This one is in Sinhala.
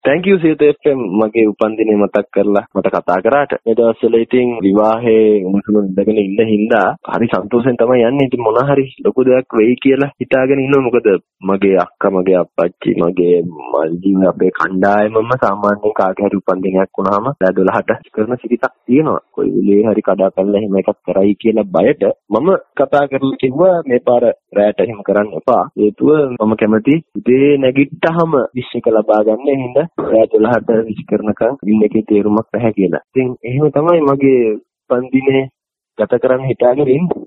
thank you සියත FM මගේ උපන්දිනේ මතක් කරලා මට කතා කරාට. මේ දවස්වල ඉතින් විවාහේ උණුසුම ඉඳගෙන ඉන්න හින්දා හරි සන්තෝෂෙන් තමයි යන්නේ. ඉතින් මොනවා හරි ලොකු දෙයක් වෙයි කියලා හිතාගෙන ඉන්නවා. මොකද මගේ අක්කා, මගේ අප්පච්චි, මගේ මල්ජී අපේ කණ්ඩායමම සාමාන්‍යයෙන් කාගේ හරි උපන්දිනයක් වුණාම 12ට කරන සිරිතක් තියෙනවා. කොයි වෙලේ හරි කඩාපැනලා එහෙම එකක් කරයි කියලා බයට මම කතා කරලා කිව්වා මේ පාර රැට එහෙම කරන්න එපා. හේතුව මම කැමති උදේ නැගිට්ටාම විශ් එක ලබා ගන්න හින්දා රැට 12ට විශ් කරනකම් ඉන්න එකේ තේරුමක් නැහැ කියලා. ඉතින් එහෙම තමයි මගේ උපන්දිනේ ගත කරන්න හිතාගෙන ඉන්නේ.